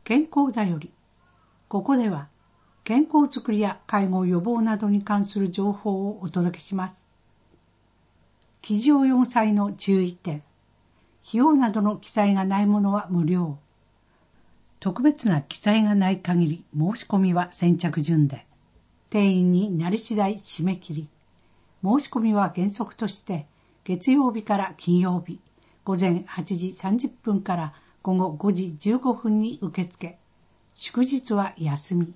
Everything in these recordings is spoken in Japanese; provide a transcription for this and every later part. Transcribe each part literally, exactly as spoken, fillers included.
健康だより。ここでは健康づくりや介護予防などに関する情報をお届けします。記事よんさいの注意点。費用などの記載がないものは無料。特別な記載がない限り申し込みは先着順で、定員になり次第締め切り。申し込みは原則として月曜日から金曜日、午前はちじさんじゅっぷんから午後ごじじゅうごふんに受付。祝日は休み。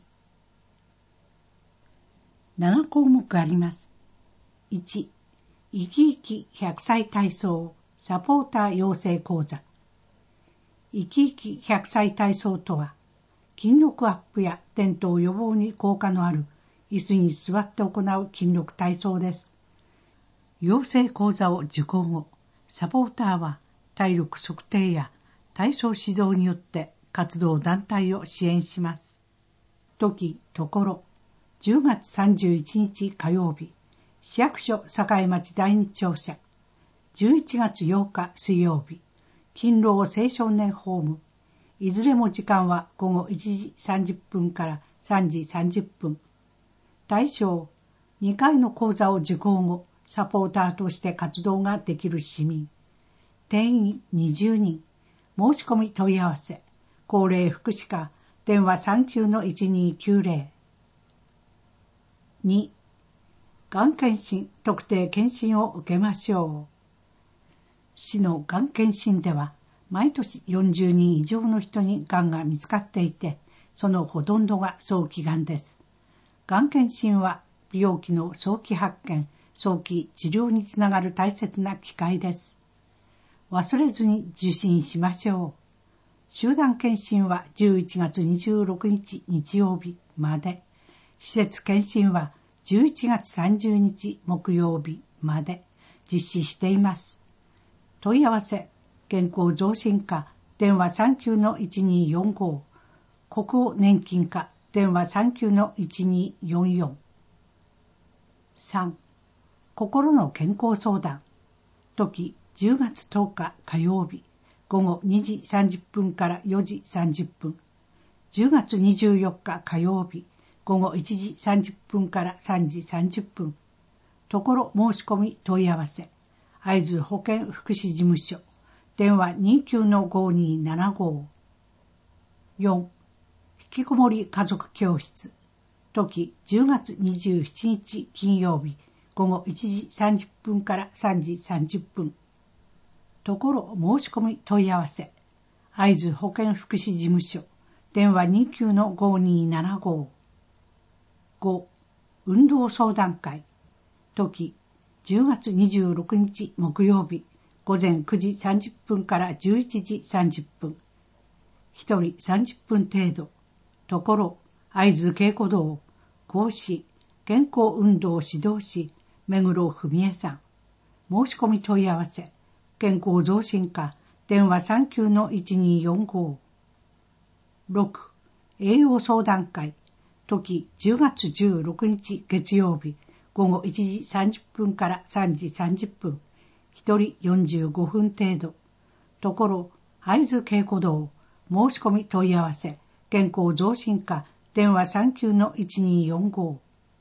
ななこうもくあります。いち、いきいきひゃくさい体操サポーター養成講座。いきいきひゃくさい体操とは、筋力アップや転倒予防に効果のある椅子に座って行う筋力体操です。養成講座を受講後、サポーターは体力測定や体操指導によって活動団体を支援します。時、ところ、じゅうがつさんじゅういちにち火曜日、市役所栄町第二庁舎、じゅういちがつようか水曜日、勤労青少年ホーム、いずれも時間は午後いちじさんじゅっぷんからさんじさんじゅっぷん。対象、にかいの講座を受講後、サポーターとして活動ができる市民。定員にじゅうにん。申し込み問い合わせ。高齢福祉課、電話 さんきゅうのいちにきゅうぜろ。に、がん検診、特定検診を受けましょう。市のがん検診では、毎年よんじゅうにん以上の人にがんが見つかっていて、そのほとんどが早期がんです。がん検診は病気の早期発見、早期治療につながる大切な機会です。忘れずに受診しましょう。集団検診はじゅういちがつにじゅうろくにち日曜日まで。施設検診はじゅういちがつさんじゅうにち木曜日まで実施しています。問い合わせ、健康増進課、電話 さんきゅうのいちによんご、国保年金課、電話 さんきゅうのいちによんよん。さん、心の健康相談。時、じゅうがつとおか火曜日、午後にじさんじゅっぷんからよじさんじゅっぷん。じゅうがつにじゅうよっか火曜日、午後いちじさんじゅっぷんからさんじさんじゅっぷん。ところ申し込み問い合わせ。会津保健福祉事務所。電話 にきゅうのごにーななご。よん、引きこもり家族教室。時、じゅうがつにじゅうしちにち金曜日、午後いちじさんじゅっぷんからさんじさんじゅっぷん。ところ申し込み問い合わせ。会津保健福祉事務所。電話 にきゅうのごにーななご。ご、運動相談会。時、じゅうがつにじゅうろくにち木曜日、午前くじさんじゅっぷんからじゅういちじさんじゅっぷん。ひとりさんじゅっぷん程度。ところ、会津稽古堂、講師、健康運動指導士、目黒文江さん。申し込み問い合わせ。健康増進課、電話 さんきゅうのいちによんご。ろく、栄養相談会。時、じゅうがつじゅうろくにち月曜日、午後いちじさんじゅっぷんからさんじさんじゅっぷん。ひとりよんじゅうごふん程度。ところ、会津稽古堂、申し込み問い合わせ。健康増進課、電話 さんきゅうのいちによんご。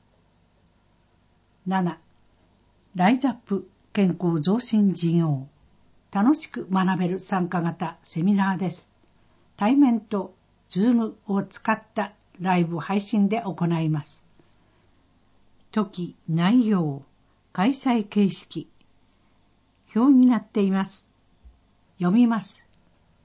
なな、ライズアップ健康増進事業。楽しく学べる参加型セミナーです。対面とズームを使ったライブ配信で行います。時、内容、開催形式。表になっています。読みます。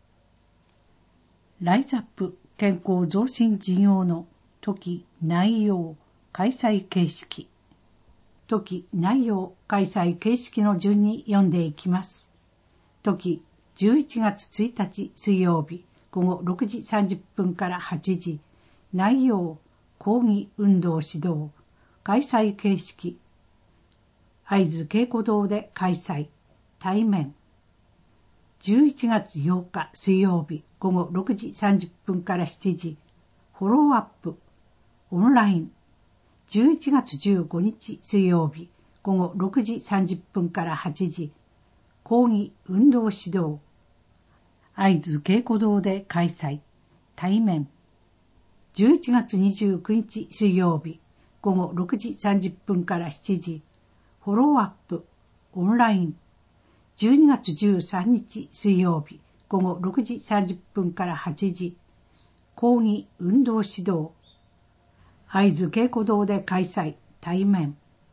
ライズアップ健康増進事業の時、内容、開催形式。時、内容、開催形式の順に読んでいきます。時、じゅういちがつついたち水曜日、午後ろくじさんじゅっぷんからはちじ。内容、講義運動指導。開催形式。会津稽古堂で開催。対面。じゅういちがつようか水曜日、午後ろくじさんじゅっぷんからしちじ。フォローアップ。オンライン。じゅういちがつじゅうごにち水曜日、午後ろくじさんじゅっぷんからはちじ。講義運動指導。会津稽古堂で開催。 対面。じゅういちがつにじゅうくにち水曜日、ごごろくじさんじゅっぷんからしちじ、フォローアップ、オンライン。じゅうにがつじゅうさんにち水曜日、ごごろくじさんじゅっぷんからはちじ、講義運動指導。会津稽古堂で開催、対面。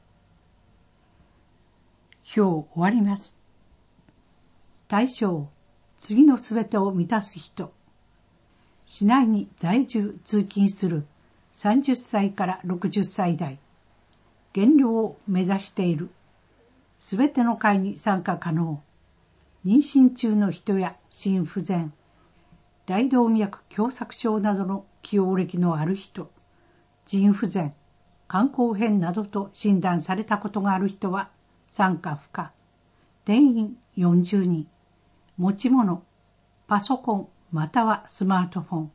表終わります。対象、次のすべてを満たす人。市内に在住通勤するさんじゅっさいからろくじゅっさい代。減量を目指している。すべての会に参加可能。妊娠中の人や心不全、大動脈狭窄症などの既往歴のある人、腎不全、肝硬変などと診断されたことがある人は参加不可。定員よんじゅうにん。持ち物、パソコンまたはスマートフォン。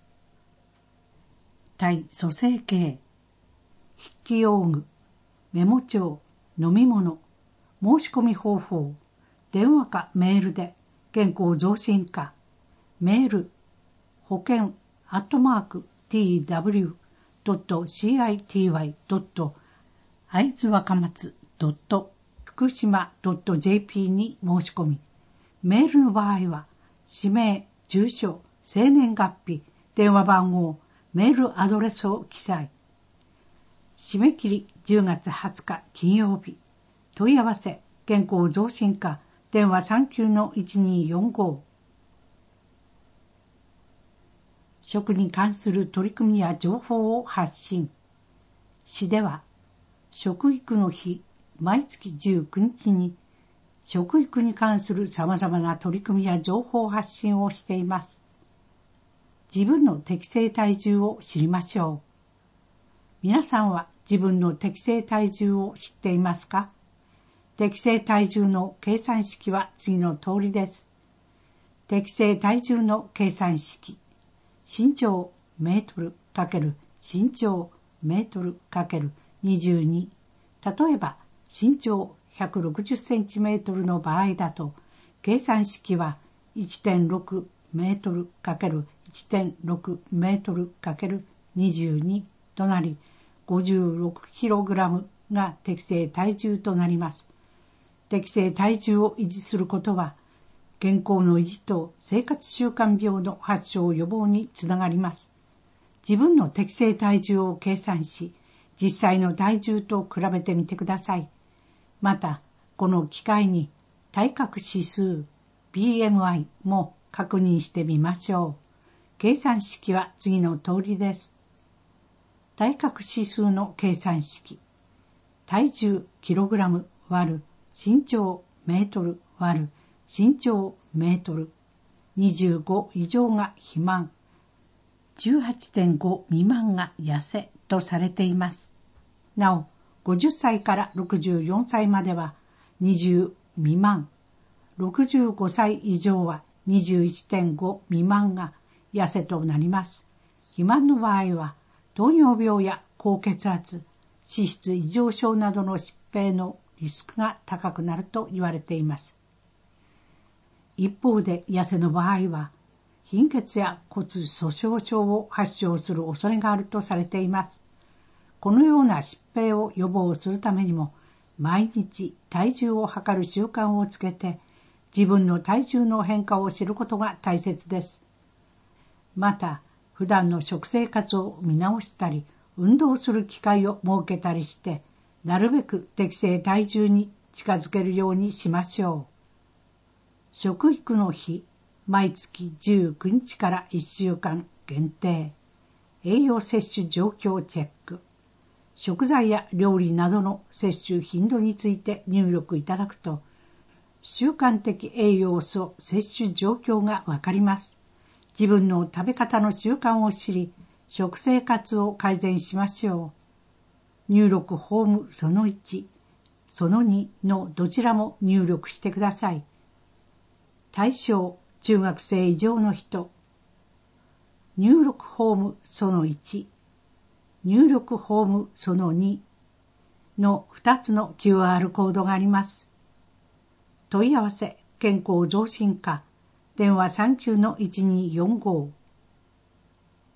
対組成形、筆記用具、メモ帳、飲み物、申し込み方法、電話かメールで健康増進課、メール、保険アットマーク ティーダブリュードットシーアイティーワイドット会津若松ドット福島ドットジェーピー に申し込み、メールの場合は、氏名、住所、生年月日、電話番号、メールアドレスを記載。締め切りじゅうがつはつか金曜日。問い合わせ、健康増進課、電話 さんきゅうのいちにーよんご。食に関する取り組みや情報を発信。市では、食育の日、毎月じゅうくにちに、食育に関する様々な取り組みや情報発信をしています。自分の適正体重を知りましょう。皆さんは自分の適正体重を知っていますか？適正体重の計算式は次の通りです。適正体重の計算式。身長メートル×身長メートル×にじゅうに。例えば、身長ひゃくろくじゅっセンチメートルの場合だと、計算式は いってんろくメートル×いってんろくメートル×にじゅうにとなり、ごじゅうろくキログラムが適正体重となります。適正体重を維持することは、健康の維持と生活習慣病の発症予防につながります。自分の適正体重を計算し、実際の体重と比べてみてください。また、この機会に体格指数 ビーエムアイ も確認してみましょう。計算式は次の通りです。体格指数の計算式。体重キログラム割る身長メートル割る身長メートル。にじゅうご以上が肥満。じゅうはちてんご 未満が痩せとされています。なお、ごじゅっさいからろくじゅうよんさいまではにじゅう未満。ろくじゅうごさい以上は にじゅういってんご 未満が痩せとなります。肥満の場合は、糖尿病や高血圧、脂質異常症などの疾病のリスクが高くなると言われています。一方で痩せの場合は、貧血や骨粗鬆症を発症する恐れがあるとされています。このような疾病を予防するためにも、毎日体重を測る習慣をつけて、自分の体重の変化を知ることが大切です。また、普段の食生活を見直したり、運動する機会を設けたりして、なるべく適正体重に近づけるようにしましょう。食育の日、毎月じゅうくにちからいっしゅうかん限定。栄養摂取状況チェック。食材や料理などの摂取頻度について入力いただくと、習慣的栄養素摂取状況がわかります。自分の食べ方の習慣を知り、食生活を改善しましょう。入力フォームそのいち、そのにのどちらも入力してください。対象、中学生以上の人。入力フォームそのいち、入力フォームそのにのふたつの キューアール コードがあります。問い合わせ、健康増進課、電話 さんきゅうのいちにーよんご。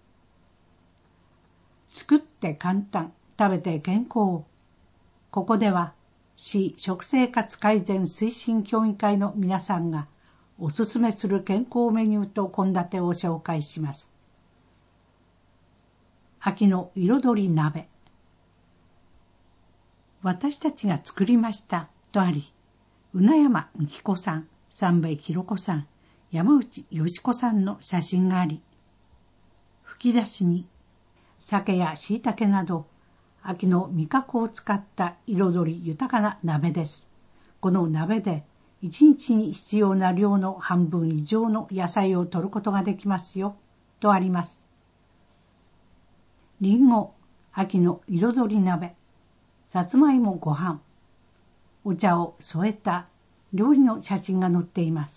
作って簡単、食べて健康。ここでは、市食生活改善推進協議会の皆さんがおすすめする健康メニューと献立を紹介します。秋の彩り鍋。私たちが作りましたとあり、うなやまみきこさん、三瓶ひろこさん、山内よしこさんの写真があり、吹き出しに鮭や椎茸など秋の味覚を使った彩り豊かな鍋です。この鍋で一日に必要な量の半分以上の野菜を摂ることができますよ、とあります。りんご、秋の彩り鍋、さつまいもご飯、お茶を添えた料理の写真が載っています。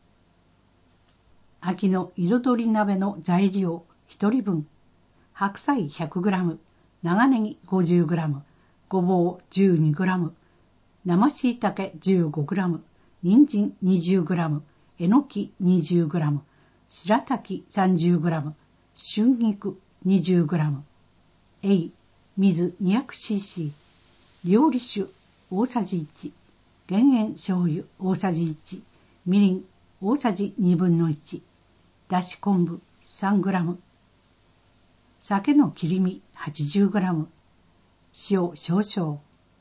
秋の彩り鍋の材料ひとりぶん、白菜 ひゃくグラム、長ネギ ごじゅうグラム、ごぼう じゅうにグラム、生椎茸 じゅうごグラム、人参 にじゅうグラム、えのき にじゅうグラム、白滝 さんじゅうグラム、春菊 にじゅうグラム、えい、水 にひゃくシーシー、料理酒大さじいち、減塩醤油大さじいち、みりん大さじにぶんのいち、だし昆布 さんグラム、酒の切り身 はちじゅうグラム、塩少々。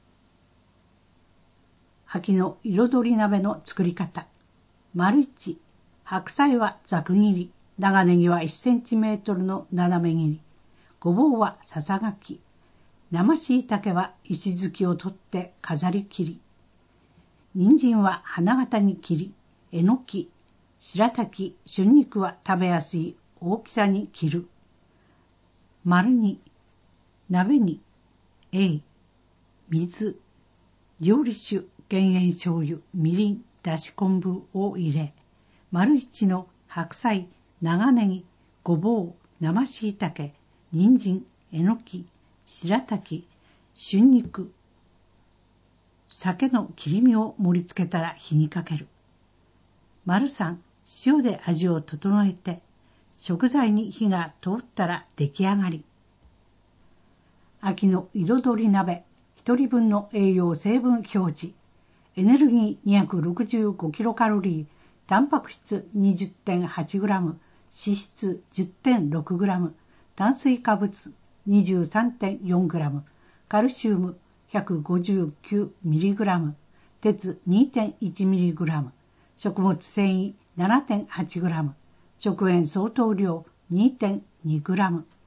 秋の彩り鍋の作り方。丸いち、白菜はざく切り、長ネギはいちセンチメートルの斜め切り、ごぼうはささがき、生椎茸は石突きを取って飾り切り、人参は花形に切り、えのき、白滝、春菊は食べやすい大きさに切る。丸に、鍋に、えい、水、料理酒、減塩醤油、みりん、だし昆布を入れ、丸一の白菜、長ネギ、ごぼう、生椎茸、人参、えのき、白滝、春菊、酒の切り身を盛り付けたら火にかける。丸三、塩で味を整えて、食材に火が通ったら出来上がり。秋の彩り鍋、一人分の栄養成分表示。エネルギー にひゃくろくじゅうごキロカロリー、タンパク質 にじゅってんはちグラム、脂質 じゅってんろくグラム、炭水化物 にじゅうさんてんよんグラム、カルシウム ひゃくごじゅうきゅうミリグラム、鉄 にてんいちミリグラム、食物繊維 ななてんはちグラム、食塩相当量 にてんにグラム。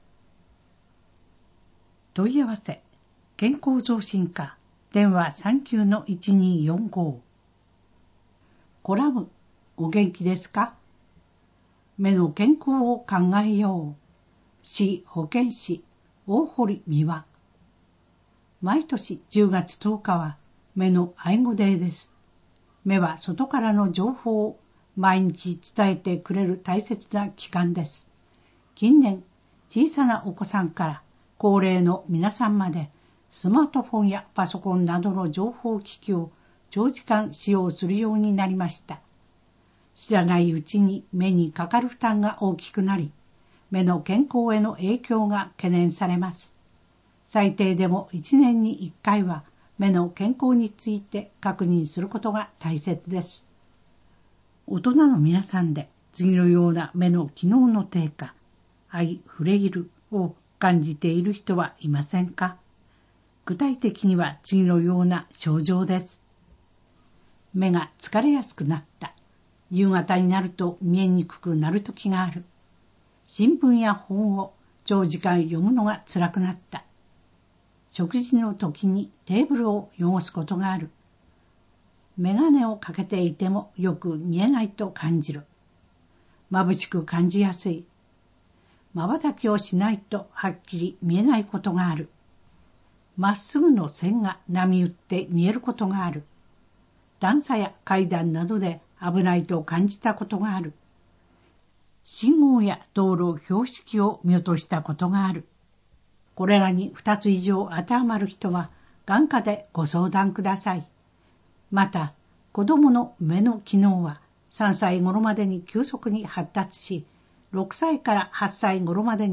問い合わせ、健康増進課、電話 さんきゅうのいちにーよんご。コラム、お元気ですか？目の健康を考えよう。市保健師、大堀美和。毎年じゅうがつとおかは目の愛護デーです。目は外からの情報を毎日伝えてくれる大切な器官です。近年、小さなお子さんから高齢の皆さんまでスマートフォンやパソコンなどの情報機器を長時間使用するようになりました。知らないうちに目にかかる負担が大きくなり、目の健康への影響が懸念されます。最低でもいちねんにいっかいは目の健康について確認することが大切です。大人の皆さんで次のような目の機能の低下、アイフレイルを感じている人はいませんか？具体的には次のような症状です。目が疲れやすくなった。夕方になると見えにくくなる時がある。新聞や本を長時間読むのが辛くなった。食事の時にテーブルを汚すことがある。眼鏡をかけていてもよく見えないと感じる。眩しく感じやすい。瞬きをしないとはっきり見えないことがある。まっすぐの線が波打って見えることがある。段差や階段などで危ないと感じたことがある。信号や道路標識を見落としたことがある。これらにふたつ以上当てはまる人は眼科でご相談ください。また、子供の目の機能はさんさい頃までに急速に発達し、ろくさいからはっさい頃までに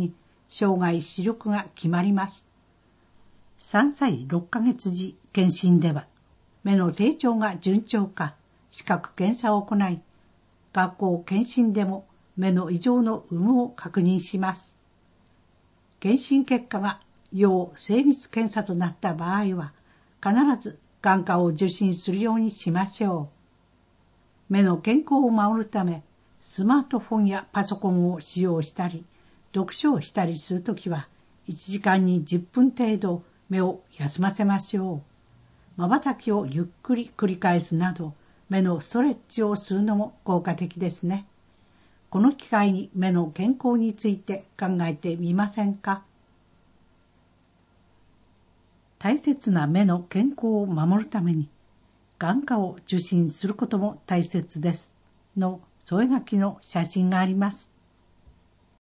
生涯視力が決まります。さんさいろっかげつ時検診では、目の成長が順調か視覚検査を行い、学校検診でも目の異常の有無を確認します。検診結果が要精密検査となった場合は、必ず眼科を受診するようにしましょう。目の健康を守るため、スマートフォンやパソコンを使用したり、読書をしたりするときは、いちじかんにじゅっぷん程度目を休ませましょう。瞬きをゆっくり繰り返すなど、目のストレッチをするのも効果的ですね。この機会に目の健康について考えてみませんか？大切な目の健康を守るために、眼科を受診することも大切です。の添え書きの写真があります。